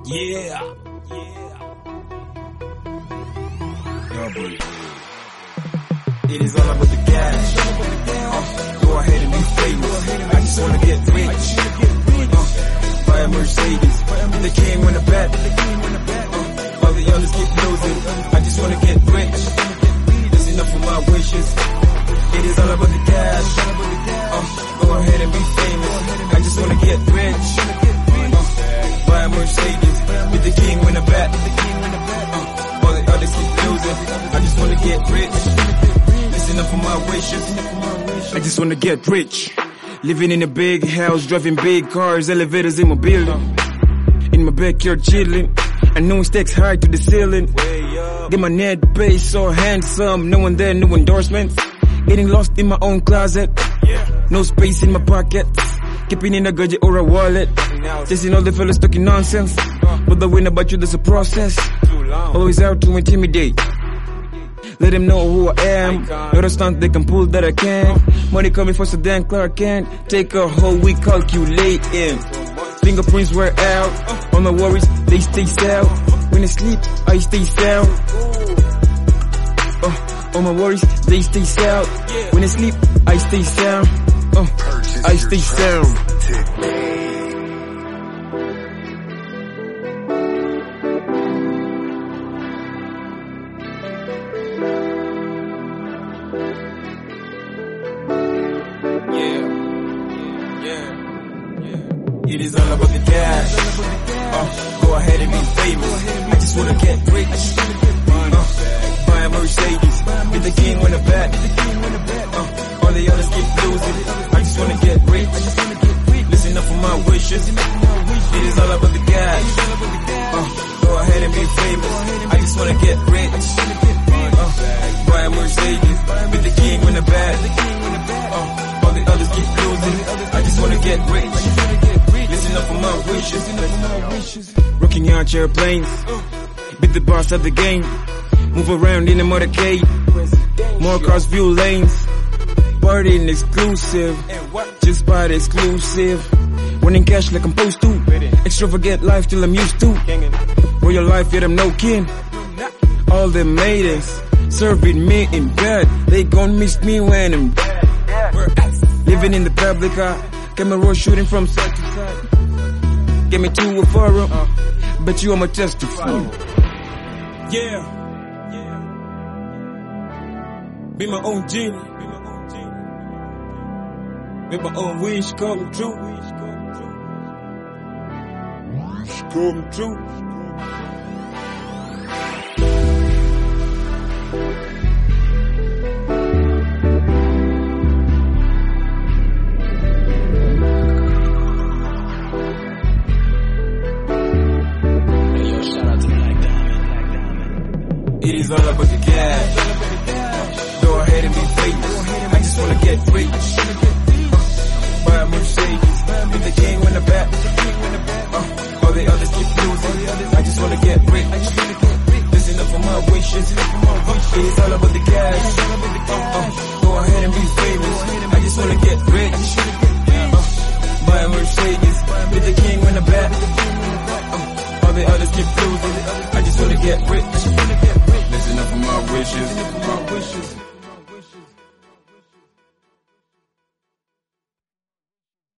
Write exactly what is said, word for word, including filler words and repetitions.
Yeah. Yeah, boy. It is all about the cash. Uh, go ahead and be famous. I just wanna get rich. Uh, buy a Mercedes. The king win a bet. Uh, all the others keep losing. I just wanna get rich. That's enough of my wishes. It is all about the cash. Uh, go ahead and be famous. I just wanna get rich. Uh, buy a Mercedes. With the king win a bet. Uh, all the others keep losing. I just wanna get rich. That's enough of my wishes. I just wanna get rich. Living in a big house, driving big cars, elevators in my building. In my backyard chilling. I know stakes high to the ceiling. Get my net pay so handsome. No one there, no endorsements. Getting lost in my own closet. No space in my pockets. Keeping in a gadget or a wallet. Chasing all the fellas talking nonsense. But the win about you, there's a process. Always out to intimidate. Let them know who I am. Not a stunt they can pull that I can. Money coming faster than Clark Kent. Take a whole week calculating. Fingerprints were out. All my worries, they stay sound. When I sleep, I stay sound. Uh, all my worries, they stay sound. When I sleep, I stay sound. Uh, I stay sound. It is all about the cash. Uh, go ahead and be famous. I just wanna get rich. Uh, buy a Mercedes. With the king win a bet. Uh, all the others keep losing. I just wanna get rich. Listen up for my wishes. It is all about the cash. Uh, go ahead and be famous. I just wanna get rich. Uh, buy a Mercedes. With the king win a bet. Uh, all the others keep losing. I just wanna get rich. Listen up for my wishes. Rocking out airplanes. Beat the boss of the game. Move around in a motorcade. More cars, view lanes. Partying exclusive. Just buy the exclusive. Running cash like I'm supposed to. Extravagant life till I'm used to. Royal life, yet I'm no kin. All the maidens serving me in bed. They gon' miss me when I'm dead. Living in the public eye. Camera shooting from side to side. Get me to a forum. Uh, bet you I'ma testify. Yeah. Be my own genie. Make my own wish come true. Wish come true. It is all about the cash. Go ahead and be famous. I just wanna get rich. Uh, buy a Mercedes. With the king win a bet. Uh, all the others keep losing. I just wanna get rich. Listen up for my wishes. It is all about the cash. Uh, uh, go ahead and be famous. I just wanna get rich. Uh, buy a Mercedes. With the king win a bet. Uh, all the others keep losing. I just wanna get rich. Listen up for my wishes.